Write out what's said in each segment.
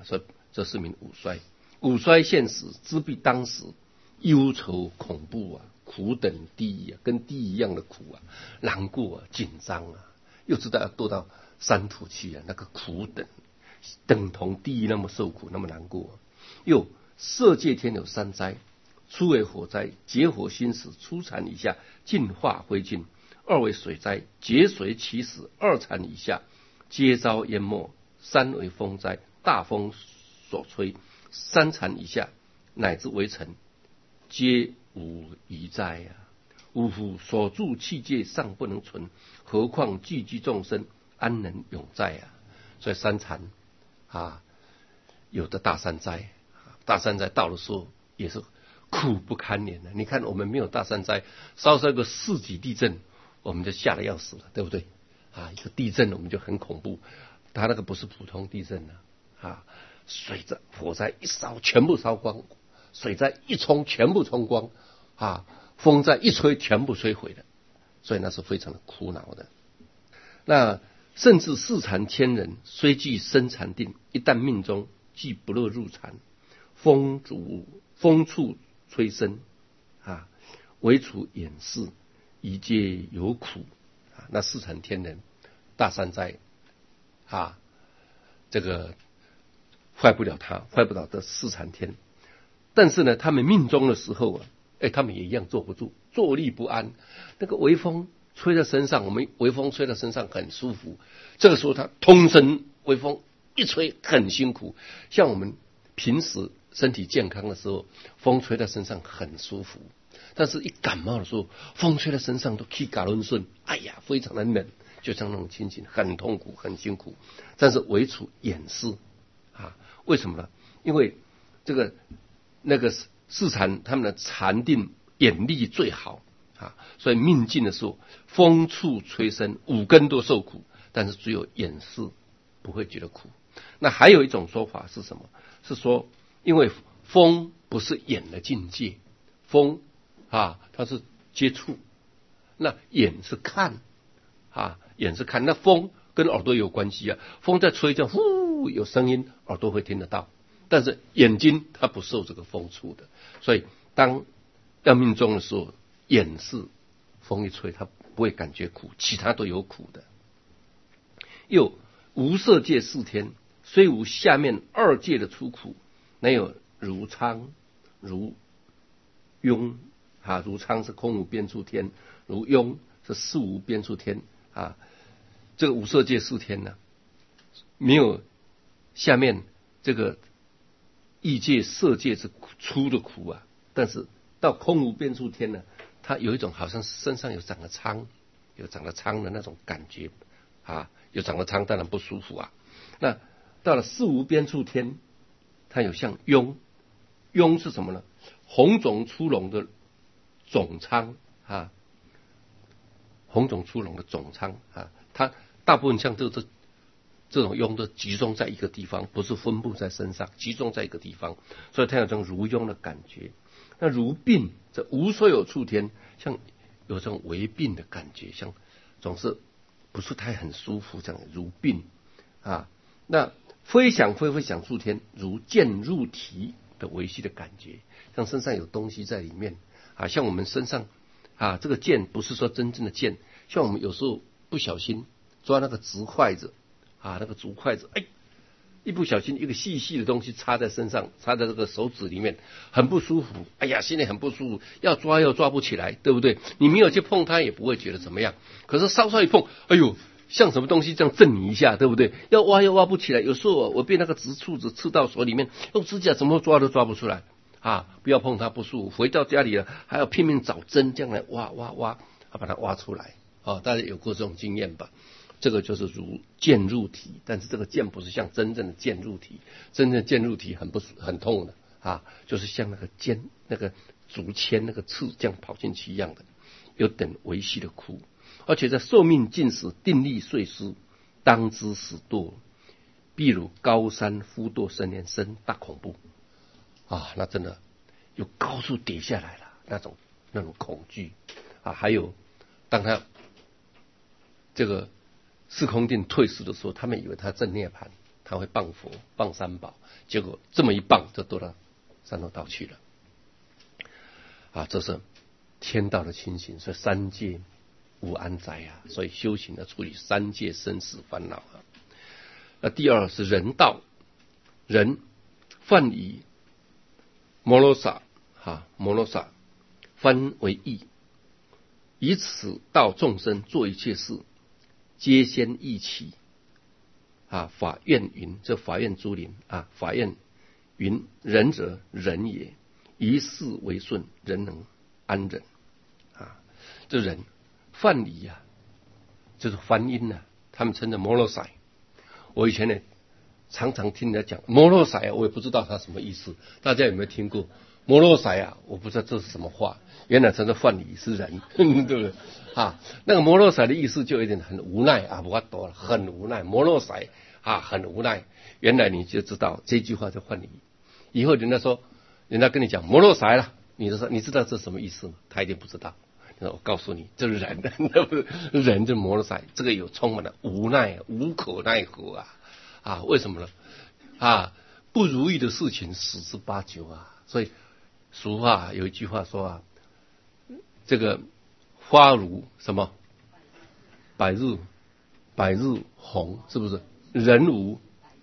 所以这是名五衰。五衰现时，知彼当时，忧愁恐怖啊，苦等地狱啊，跟地狱一样的苦啊，难过啊，紧张啊，又知道要堕到三途去啊，那个苦等同地狱那么受苦，那么难过。又色界天有三灾：初为火灾，结火熏死，初产以下尽化灰烬；二为水灾，结水起死，二产以下皆遭淹没；三为风灾，大风所吹，三产以下乃至为尘，皆无余灾啊！呜呼！所住器界尚不能存，何况具居众生，安能永在啊？所以三禅啊，有的大山灾，大山灾到的时候也是苦不堪言的。你看我们没有大山灾，稍稍一个4级地震，我们就吓得要死了，对不对？啊，一个地震我们就很恐怖，它那个不是普通地震啊，水灾、火灾一烧全部烧光，水灾一冲全部冲光啊，风灾一吹全部摧毁的，所以那是非常的苦恼的。那甚至四禅千人虽具生禅定，一旦命中既不乐入禅，风处吹生啊，唯处掩饰，一皆有苦啊。那四禅天人大山灾啊，这个坏不了的四禅天。但是呢，他们命中的时候啊，他们也一样坐不住，坐立不安。那个微风吹在身上，我们微风吹在身上很舒服，这个时候他通身微风一吹很辛苦。像我们平时身体健康的时候，风吹在身上很舒服，但是一感冒的时候，风吹在身上都气嘎伦顺，哎呀，非常的冷，就像那种情形，很痛苦很辛苦。但是唯处掩饰啊，为什么呢？因为那个四禅他们的禅定眼力最好啊，所以命尽的时候，风处吹生，五根都受苦，但是只有掩饰不会觉得苦。那还有一种说法是什么？是说，因为风不是眼的境界，风啊它是接触，那眼是看啊，眼是看，那风跟耳朵有关系啊，风在吹就呼有声音，耳朵会听得到。但是眼睛它不受这个风触的，所以当要命中的时候，眼是风一吹，它不会感觉苦，其他都有苦的。又无色界四天，虽无下面二界的出苦，乃有如苍、如庸啊，如苍是空无边处天，如庸是事无边处天啊。这个无色界四天呢，没有下面这个异界色界是出的苦啊，但是到空无边处天呢，它有一种好像身上有长了疮，有长了疮的那种感觉啊，有长了疮当然不舒服啊。那到了事无边处天，它有像痈是什么呢？红肿出脓的肿疮啊，红肿出脓的肿疮啊，它大部分像这种痈都集中在一个地方，不是分布在身上，集中在一个地方，所以它有这种如痈的感觉。那如病，这无所有处天，像有这种为病的感觉，像总是不是太很舒服，这样如病啊。那非想处天，如剑入体的维系的感觉，像身上有东西在里面啊，像我们身上啊，这个剑不是说真正的剑，像我们有时候不小心抓那个竹筷子啊，那个竹筷子，一不小心一个细细的东西插在身上，插在这个手指里面，很不舒服。哎呀，心里很不舒服，要抓又抓不起来，对不对？你没有去碰它也不会觉得怎么样，可是稍稍一碰，哎呦，像什么东西这样震你一下，对不对？要挖又挖不起来。有时候我被那个直触子刺到手里面，用指甲怎么抓都抓不出来啊！不要碰它不舒服。回到家里了，还要拼命找针，这样来挖，把它挖出来啊！大家有过这种经验吧？这个就是如剑入体，但是这个剑不是像真正的剑入体，真正的剑入体很痛的啊，就是像那个竹签那个刺这样跑进去一样的，有等维系的苦。而且在寿命尽时，定力遂失，当知死堕，譬如高山忽堕深渊，深大恐怖啊！那真的有高处跌下来了那种恐惧啊！还有当他这个四空定退失的时候，他们以为他正涅槃他会谤佛、谤三宝，结果这么一谤就堕到三恶道去了。这是天道的情形，所以三界无安宅啊，所以修行要处理三界生死烦恼啊。那第二是人道，人梵以摩罗萨翻为义，以此道众生做一切事，皆先义起。法院云，这法院诸林法院云，仁者仁也，一事为顺，人能安忍。这人梵以就是梵音他们称的摩罗塞。我以前呢常常听人家讲摩罗塞我也不知道它什么意思。大家有没有听过摩罗塞我不知道这是什么话。原来它的梵以是人，对不对？那个摩罗塞的意思就有点很无奈不法多了，很无奈。摩罗塞很无奈。原来你就知道这句话叫梵以。以后人家跟你讲摩罗塞了，你就说你知道这是什么意思吗？他一定不知道。我告诉你，这是人，人就摩罗塞，这个有充满了无奈，无可奈何为什么呢？不如意的事情十之八九所以俗话有一句话说这个花如什么百日红，是不是？人无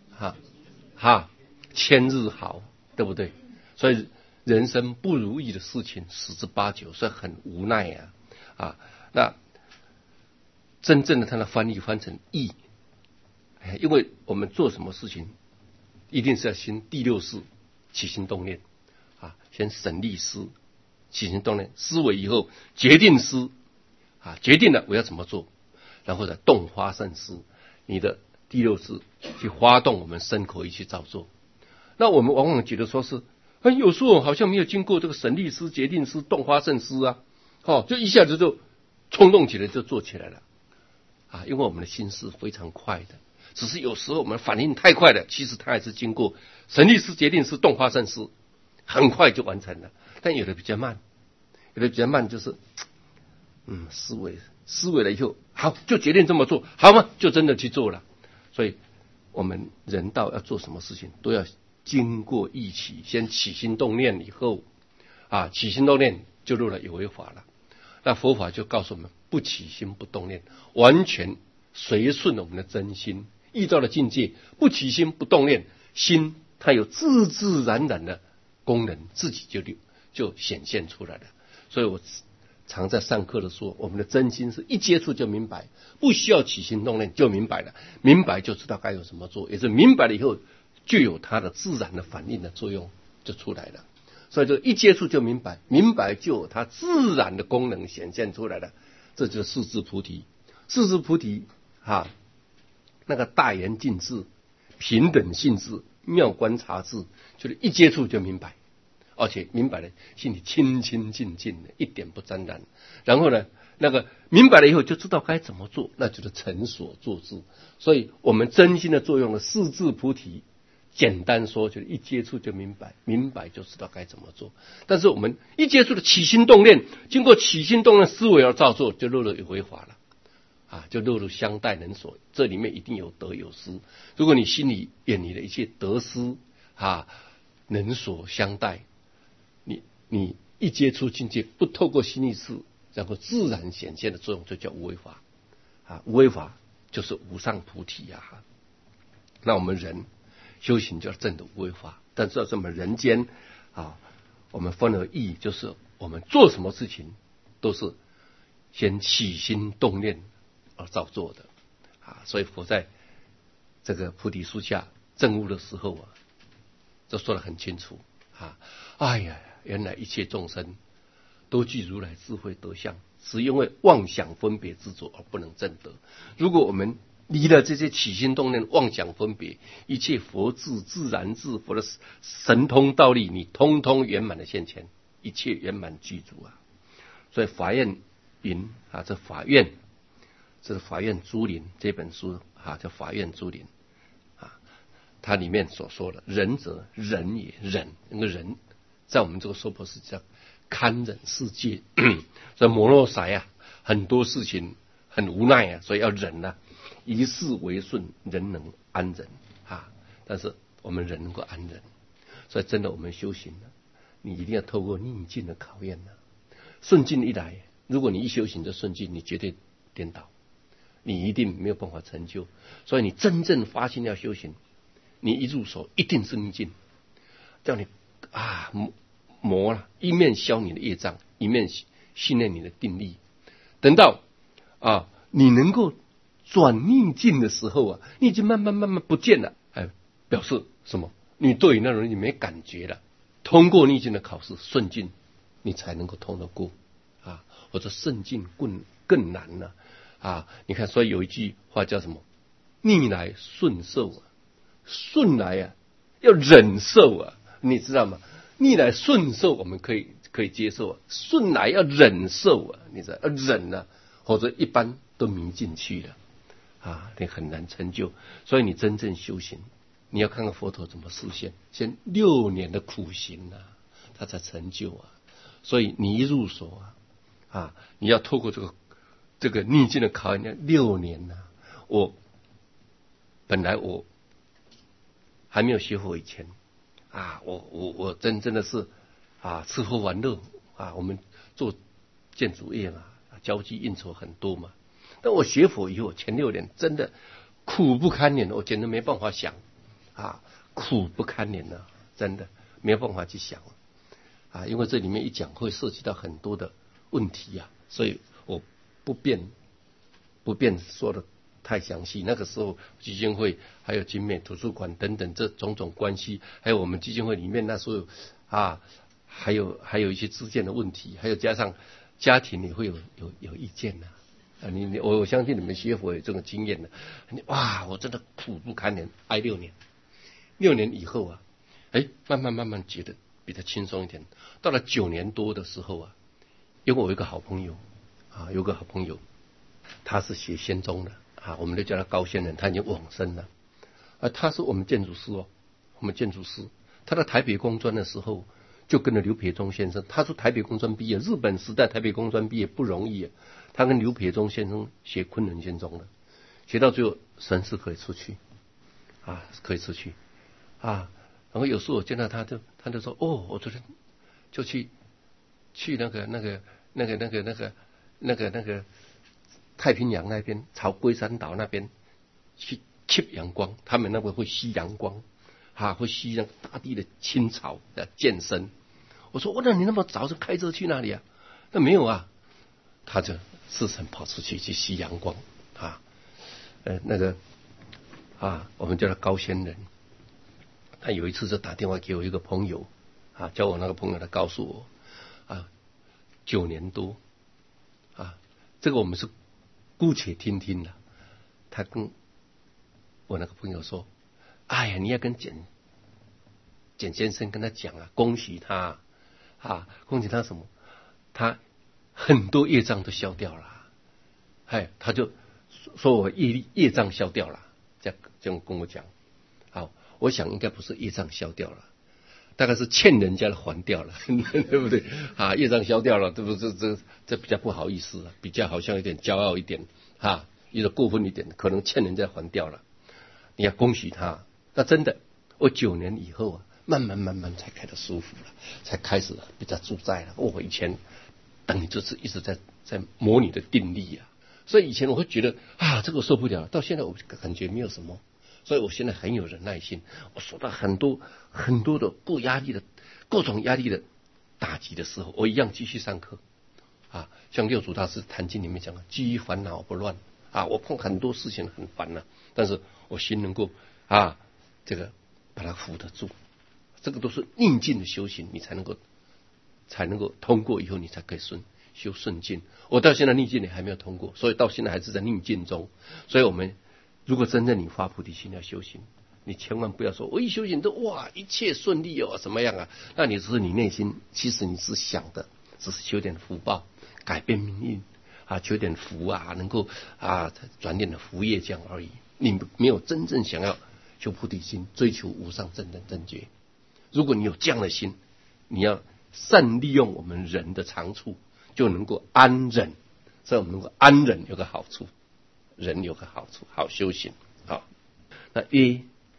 千日好，对不对？所以人生不如意的事情十之八九，所以很无奈那真正的他的翻译翻成义，因为我们做什么事情一定是要先第六识起心动念先审立思，起心动念，思维以后决定思决定了我要怎么做，然后再动发胜思，你的第六识去发动我们身口意去照做。那我们往往觉得说是有时候好像没有经过这个审立思、决定思、动发胜思就一下子就冲动起来就做起来了因为我们的心是非常快的，只是有时候我们反应太快了，其实它还是经过审立思、决定思、动发胜思，很快就完成了。但有的比较慢，就是思维了以后，好就决定这么做，好吗？就真的去做了。所以我们人道要做什么事情都要经过义起，先起心动念以后起心动念就入了有为法了。那佛法就告诉我们，不起心不动念，完全随顺了我们的真心，遇到了境界，不起心不动念，心它有自自然然的功能，自己就显现出来了。所以我常在上课的说，我们的真心是一接触就明白，不需要起心动念就明白了，明白就知道该有什么做，也是明白了以后就有它的自然的反应的作用就出来了。所以这一接触就明白，明白就有它自然的功能显现出来了，这就是四智菩提。四智菩提那个大圆净智、平等性智、妙观察智，就是一接触就明白，而且明白了心里清清净净的，一点不沾染。然后呢，那个明白了以后就知道该怎么做，那就是成所作智。所以我们真心的作用的四智菩提，简单说就是一接触就明白，明白就知道该怎么做。但是我们一接触的起心动念，经过起心动念思维而照做，就落入有为法了就落入相待能所，这里面一定有得有失。如果你心里远离了一切得失能所相待，你一接触境界，不透过心意识，然后自然显现的作用，就叫无为法无为法就是无上菩提那我们人修行就要证得无为法，但是在我们人间我们分而义，就是我们做什么事情都是先起心动念而照做的所以佛在这个菩提树下证悟的时候就说得很清楚原来一切众生都具如来智慧德相，只因为妄想分别执着而不能证得。如果我们离了这些起心动念、妄想分别，一切佛智、自然智、佛的神通道力，你通通圆满的现前，一切圆满具足所以法院云这法院，这是法院诸林这本书叫法院诸林它里面所说的仁者仁也，忍那个人在我们这个娑婆世界上堪忍世界所以摩罗塞很多事情很无奈所以要忍一事为顺，人能安忍但是我们人能够安忍。所以真的我们修行呢，你一定要透过逆境的考验呢。顺境一来，如果你一修行就顺境，你绝对颠倒，你一定没有办法成就。所以你真正发心要修行，你一入手一定是逆境，叫你磨了，一面消你的业障，一面训练你的定力。等到你能够转逆境的时候啊，你已经慢慢不见了，表示什么？你对于那种你没感觉了。通过逆境的考试，顺境你才能够通得过或者顺境更难了你看，所以有一句话叫什么？逆来顺受顺来要忍受你知道吗？逆来顺受我们可以接受顺来要忍受你知道，要忍或者一般都迷进去了你很难成就。所以你真正修行，你要看看佛陀怎么实现，先6年的苦行他才成就所以你一入手你要透过这个逆境的考验，6年本来我还没有学佛以前我真的是吃喝玩乐我们做建筑业交际应酬很多嘛。但我学佛以后，前6年真的苦不堪言，我简直没办法想苦不堪言真的没有办法去想因为这里面一讲会涉及到很多的问题所以我不便说的太详细。那个时候基金会还有景美图书馆等等这种种关系，还有我们基金会里面那时候还有一些自建的问题，还有加上家庭也会有意见我相信你们学佛有这种经验我真的苦不堪言，挨6年。6年以后慢慢觉得比较轻松一点。到了9年多的时候因为我有一个好朋友他是学仙宗的我们就叫他高仙人，他已经往生了他是我们建筑师他在台北工专的时候就跟着刘培忠先生，他是台北工专毕业，日本时代台北工专毕业不容易他跟刘培忠先生学昆仑仙宗的，学到最后神师可以出去然后有时候我见到他就说我昨天就去那个太平洋那边，朝龟山岛那边去吸阳光，他们那边会吸阳光会吸那个大地的青草健身。我说那你那么早就开车去哪里那没有他就自身跑出去吸阳光我们叫他高仙人。他有一次就打电话给我一个朋友叫我那个朋友来告诉我9年多这个我们是姑且听听了。他跟我那个朋友说你要跟简先生跟他讲恭喜他恭喜他什么？他很多业障都消掉了他就说我业障消掉了，这样跟我讲。我想应该不是业障消掉了，大概是欠人家的还掉了对不对业障消掉了，对不对？这比较不好意思比较好像有点骄傲一点有点过分一点，可能欠人家还掉了，你要恭喜他。那真的我9年以后慢慢才开始舒服了，才开始比较自在了。我以前等于就是一直在磨你的定力所以以前我会觉得这个受不了，到现在我感觉没有什么。所以我现在很有忍耐心，我受到很多的各种压力的打击的时候，我一样继续上课像六祖大师坛经里面讲积烦恼不乱我碰很多事情很烦但是我心能够这个把它扶得住。这个都是逆境的修行，你才能够通过以后，你才可以修顺境。我到现在逆境也还没有通过，所以到现在还是在逆境中。所以我们如果真正你发菩提心要修行，你千万不要说我一修行都一切顺利什么样那你只是你内心其实你是想的只是求点福报，改变命运求点福能够转点的福业这样而已。你没有真正想要修菩提心，追求无上正等正觉。如果你有这样的心，你要善利用我们人的长处，就能够安忍。所以我们能够安忍有个好处，人有个好处，好修行那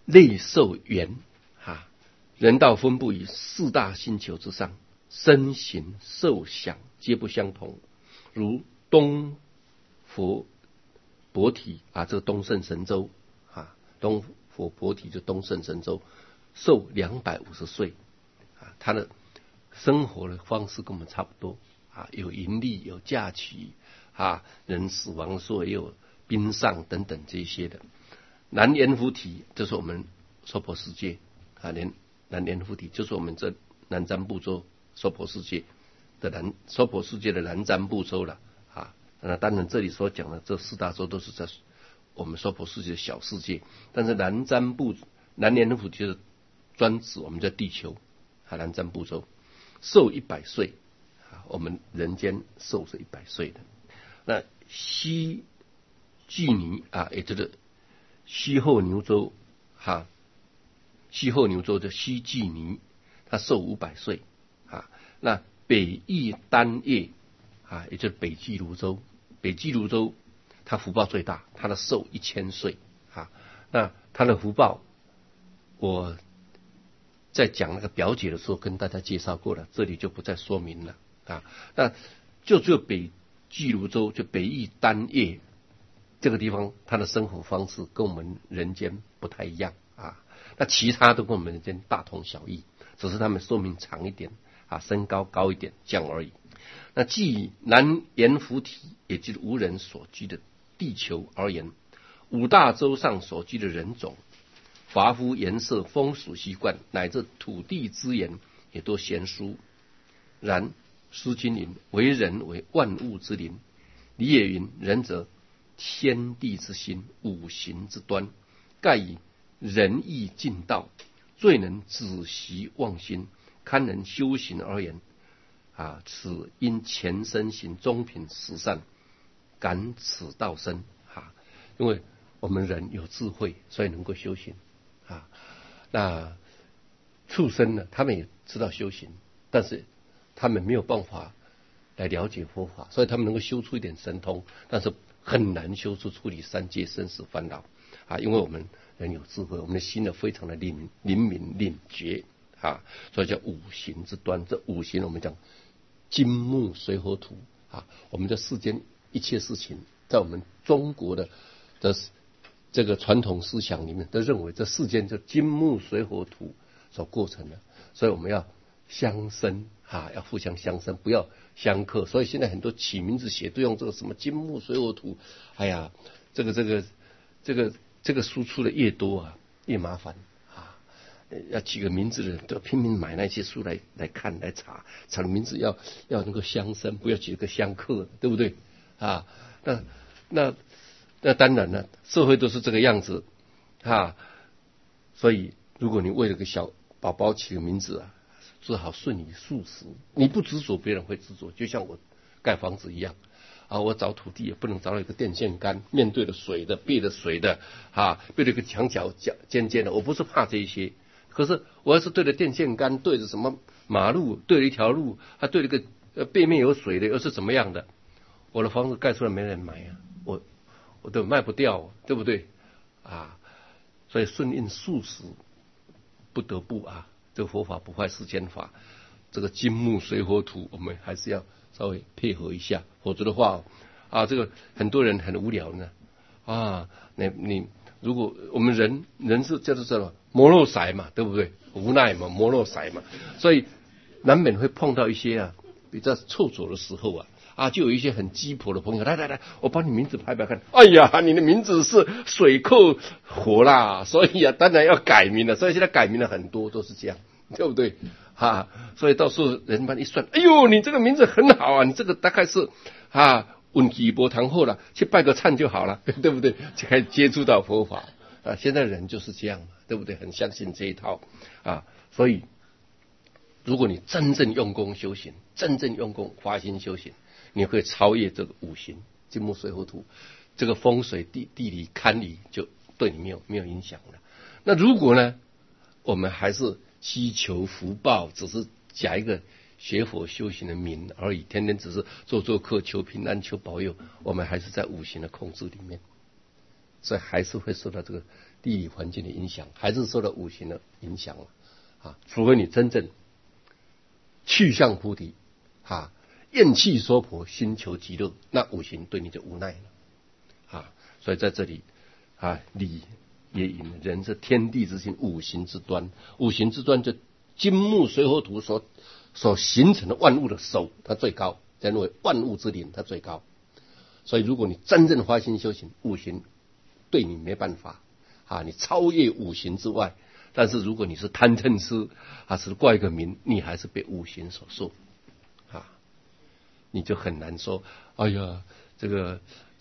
内受元啊，人道分布于四大星球之上，身形受想皆不相同。如东佛佛体啊，这个东胜神州啊，东佛佛体就东胜神州，寿250岁啊，他的生活的方式跟我们差不多啊，有盈利，有嫁娶啊，人死亡的时候也有殡丧等等这些的。南阎浮提就是我们娑婆世界啊，南阎浮提就是我们这南瞻部洲娑婆世界的娑婆世界的南瞻部洲了啊。那当然这里所讲的这4大洲都是在我们娑婆世界的小世界，但是南阎浮提就是专指我们在地球啊，南瞻部洲寿100岁啊，我们人间寿是100岁的。那西俱尼啊，也就是西后牛州哈，西后牛州的西俱尼，他寿500岁啊。那北翼丹叶啊，也就是北俱泸州，北俱泸州他福报最大，他的寿1000岁啊。那他的福报，我在讲那个表姐的时候跟大家介绍过了，这里就不再说明了啊。那就只有北俱泸州，就北翼丹叶这个地方，他的生活方式跟我们人间不太一样啊。那其他都跟我们人间大同小异，只是他们寿命长一点啊，身高高一点这样而已。那即南阎浮提，也就是无人所居的地球而言，5大洲上所居的人种、华肤颜色、风俗习惯，乃至土地资源，也都悬殊。然诗经云：为人为万物之灵。礼也云：人则天地之心，五行之端，盖以仁义尽道，最能止息妄心，堪能修行而言啊，此因前生行中品十善，感此道生啊。因为我们人有智慧，所以能够修行啊。那畜生呢，他们也知道修行，但是他们没有办法来了解佛法，所以他们能够修出一点神通，但是很难修出处理三界生死烦恼啊。因为我们人有智慧，我们的心呢非常的灵敏灵觉啊，所以叫五行之端。这五行我们讲金木水火土啊，我们这世间一切事情，在我们中国的这个传统思想里面，都认为这世间就金木水火土所构成的，所以我们要相生啊，要互相相生，不要相克。所以现在很多起名字写都用这个什么金木水火土，哎呀，这个输出的越多啊，越麻烦啊。要起个名字的人都拼命买那些书来看来查的名字要能够相生，不要起个相克，对不对啊？那当然了，社会都是这个样子啊。所以如果你为了个小宝宝起个名字啊，只好顺你速食，你不执着，别人会执着。就像我盖房子一样啊，我找土地也不能找到一个电线杆面对着水的、背着水的啊，背着一个墙角尖尖的。我不是怕这些，可是我要是对着电线杆，对着什么马路，对着一条路，还对着个背面有水的，又是怎么样的？我的房子盖出来没人买啊，我都卖不掉，对不对啊？所以顺应速食，不得不啊。这个佛法不坏世间法，这个金木水火土，我们还是要稍微配合一下，否则的话啊，这个很多人很无聊呢啊。你如果我们人是叫做什么摩洛骰嘛，对不对？无奈嘛，摩洛骰嘛，所以难免会碰到一些啊比较臭走的时候啊，就有一些很鸡婆的朋友，来，我帮你名字拍拍看。哎呀，你的名字是水克火啦，所以当然要改名了。所以现在改名了很多都是这样，对不对所以到时候人们一算，哎呦，你这个名字很好啊，你这个大概是运气波堂后了，去拜个忏就好了，对不对？就可以接触到佛法啊。现在人就是这样，对不对？很相信这一套啊，所以如果你真正用功修行，真正用功发心修行，你会超越这个五行金木水火土，这个风水地理堪理就对你没有影响了。那如果呢，我们还是希求福报，只是假一个学佛修行的名而已，天天只是做客求平安求保佑，我们还是在五行的控制里面，所以还是会受到这个地理环境的影响，还是受到五行的影响啊？除非你真正去向菩提啊，厌弃娑婆，心求极乐，那五行对你就无奈了啊。所以在这里啊，理也引人是天地之心，五行之端，五行之端就金木水火土所形成的万物的首，它最高，认为万物之灵，它最高。所以如果你真正花心修行，五行对你没办法啊，你超越五行之外。但是如果你是贪嗔痴啊，是挂一个名，你还是被五行所受啊，你就很难说，哎呀，这个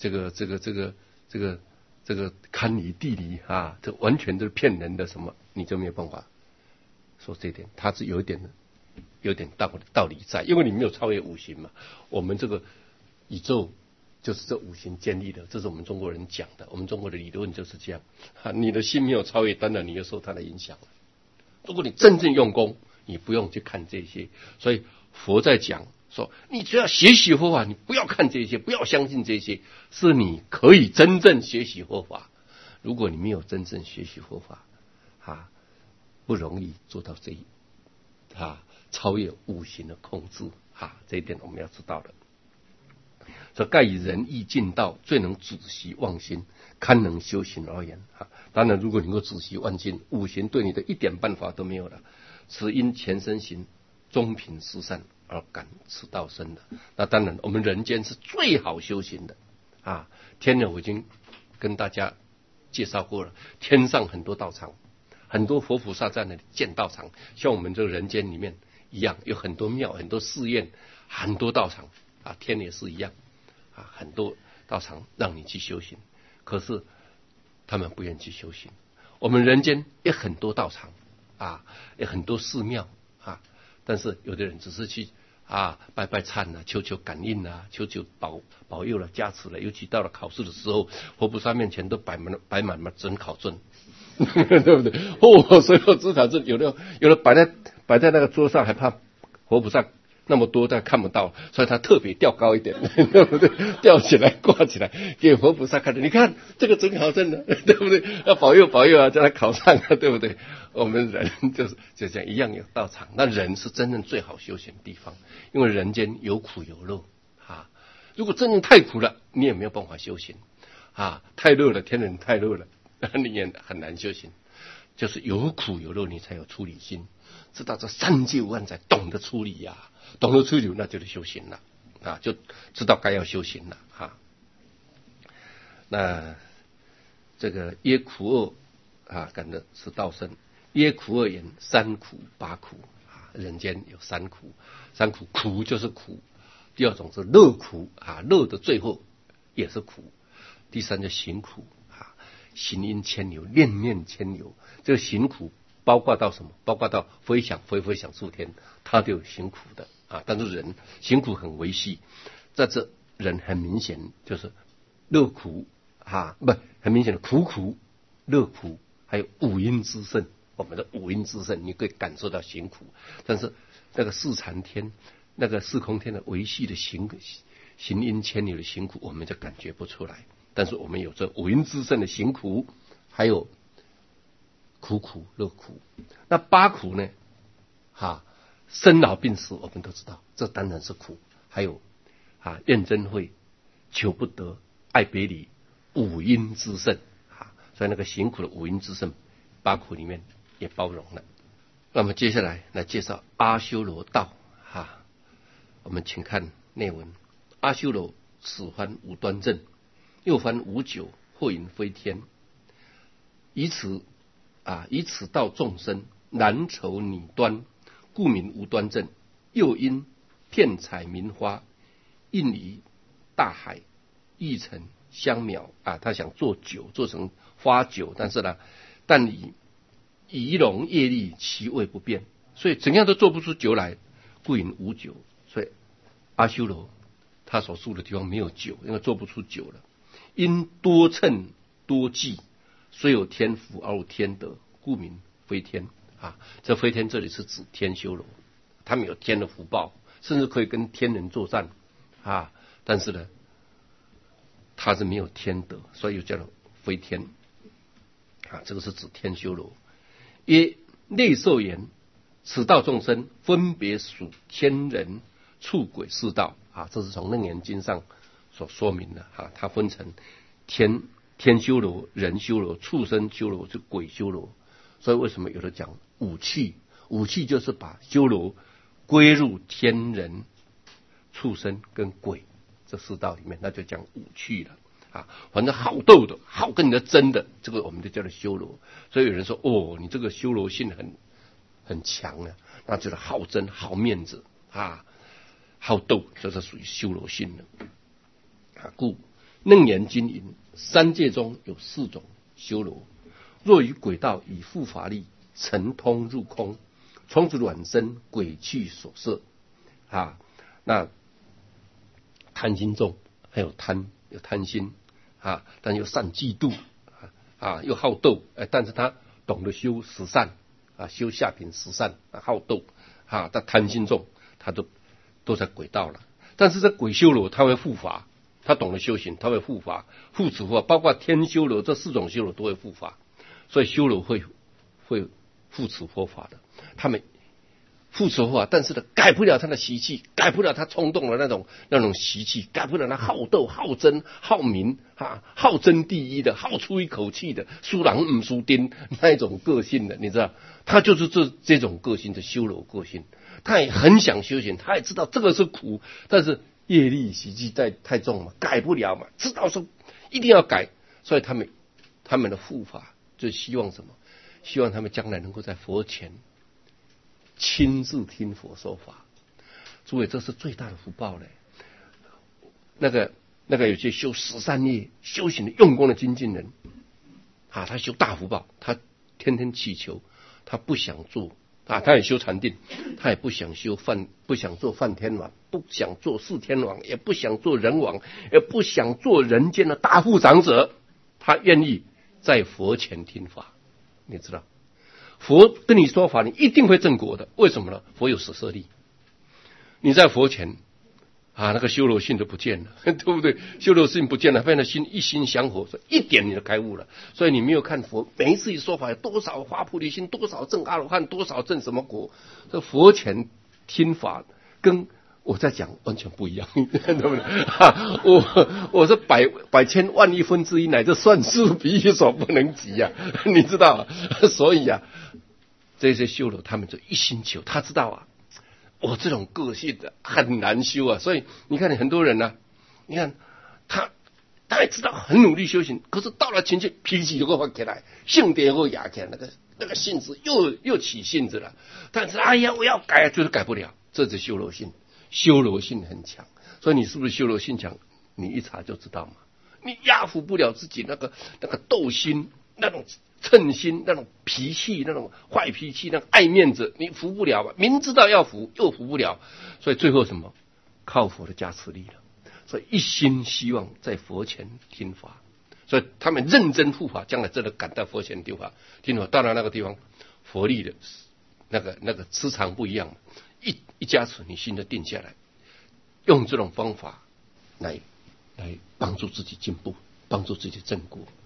堪舆地理啊，这完全都是骗人的什么，你就没有办法说这一点，它是有一点道理在，因为你没有超越五行嘛。我们这个宇宙就是这五行建立的，这是我们中国人讲的，我们中国的理论就是这样啊。你的心没有超越，当然你就受它的影响了。如果你真正用功，你不用去看这些。所以佛在讲说，你只要学习佛法，你不要看这些，不要相信这些，是你可以真正学习佛法。如果你没有真正学习佛法啊，不容易做到这一超越五行的控制啊，这一点我们要知道的。说盖以仁义尽道，最能止息妄心，堪能修行而言啊。当然，如果你能够止息妄心，五行对你的一点办法都没有了。此因前身行中品施善而感此道生的。那当然，我们人间是最好修行的啊。天呢，我已经跟大家介绍过了，天上很多道场，很多佛菩萨在那里建道场，像我们这个人间里面一样，有很多庙、很多寺院、很多道场啊，天也是一样。啊，很多道场让你去修行，可是他们不愿意去修行。我们人间也很多道场啊，也很多寺庙啊，但是有的人只是去拜拜忏啊，求求感应啊，求求保佑了、加持了。尤其到了考试的时候，佛菩萨面前都摆满了准考证，对不对？所有准考证有的摆在那个桌上，还怕佛菩萨那么多，但看不到，所以他特别吊高一点，对不对？吊起来挂起来给佛菩萨看的。你看这个准考证呢，对不对？要保佑啊，叫他考上啊，对不对？我们人就这样一样有道场。那人是真正最好修行的地方，因为人间有苦有乐啊。如果真正太苦了，你也没有办法修行啊。太热了，天人太热了，你也很难修行。就是有苦有乐，你才有出离心，知道这三界万载，懂得出离呀。懂得出离，那就是修行了啊，就知道该要修行了啊。那这个耶苦恶啊，感的是道生。耶苦恶言，三苦八苦啊，人间有三苦，苦就是苦。第二种是乐苦啊，乐的最后也是苦。第三就行苦啊，行因牵流，念念牵流。这个行苦包括到什么？包括到飞翔数天，它就有行苦的。啊，但是人行苦很维系，在这人很明显就是乐苦啊，很明显的苦乐苦，还有五阴之盛，我们的五阴之盛，你可以感受到行苦。但是那个四禅天、那个四空天的维系的行阴牵流的行苦，我们就感觉不出来。但是我们有这五阴之盛的行苦，还有苦乐苦。那八苦呢？生老病死我们都知道，这当然是苦。还有怨憎会、求不得、爱别离、五阴之盛所以那个行苦的五阴之盛，八苦里面也包容了。那么接下来来介绍阿修罗道我们请看内文。阿修罗此番无端正，又番无久，或引飞天，以此道众生难酬拟端，故名无端正。又因片采名花，印于大海，欲成香苗他想做酒，做成花酒，但以仪容业力，其味不变，所以怎样都做不出酒来，故名无酒。所以阿修罗他所住的地方没有酒，因为做不出酒了。因多乘多技，虽有天福而无天德，故名飞天这飞天这里是指天修罗，他们有天的福报，甚至可以跟天人作战但是呢，他是没有天德，所以又叫做飞天这个是指天修罗。曰内受言，此道众生分别属天人、畜鬼四道这是从楞严经上所说明的它分成天修罗、人修罗、畜生修罗、是鬼修罗。所以为什么有的讲五趣？五趣就是把修罗归入天人、畜生跟鬼这四道里面，那就讲五趣了反正好斗的、好跟你的争的，这个我们就叫做修罗。所以有人说你这个修罗性很强那就是好争、好面子好斗，这是属于修罗性的故楞严经云：三界中有四种修罗，若于鬼道以护法力成通入空，从此卵生鬼趣所摄那贪心重，还有贪心但又善嫉妒又好斗但是他懂得修十善修下品十善好斗他贪心重，他都在鬼道了。但是这鬼修罗他会护法，他懂得修行，他会护法护持佛法，包括天修罗这四种修罗都会护法。所以修罗会护持佛法的，他们护持佛法，但是呢改不了他的习气，改不了他冲动的那种习气，改不了他好斗、好争、好名好争第一的，好出一口气的，输人唔输丁那一种个性的，你知道，他就是这种个性的修罗个性。他也很想修行，他也知道这个是苦，但是业力习气太重嘛，改不了嘛，知道说一定要改，所以他们的护法就希望什么？希望他们将来能够在佛前亲自听佛说法。诸位，这是最大的福报嘞。那个有些修十善业、修行的用功的精进人他修大福报，他天天祈求，他不想做他也修禅定，他也不想做梵天王，不想做四天王，也不想做人王，也不想做人间的大富长者，他愿意在佛前听法。你知道，佛跟你说法，你一定会正果的。为什么呢？佛有舍舍利，你在佛前那个修罗性都不见了，对不对？修罗性不见了，变得一心降佛，一点你就开悟了。所以你没有看佛每一次一说法有多少发菩提心，多少证阿罗汉，多少证什么果，这佛前听法跟我在讲完全不一样，对不对？我是百千万亿分之一，乃至算数比喻所不能及你知道所以这些修罗他们就一心求，他知道我这种个性的很难修所以你看很多人你看他也知道很努力修行，可是到了情绪脾气就会发起来，性格会压起来，那个性子又起性子了。但是我要改就是改不了，这是修罗性。修罗性很强，所以你是不是修罗性强？你一查就知道嘛。你压服不了自己那个斗心、那种嗔心、那种脾气、那种坏脾气、那种爱面子，你服不了嘛。明知道要服又服不了，所以最后什么？靠佛的加持力了。所以一心希望在佛前听法，所以他们认真护法，将来真的赶到佛前听法。到了那个地方，佛力的那个磁场不一样，一加持，你心就定下来。用这种方法来帮助自己进步，帮助自己正果。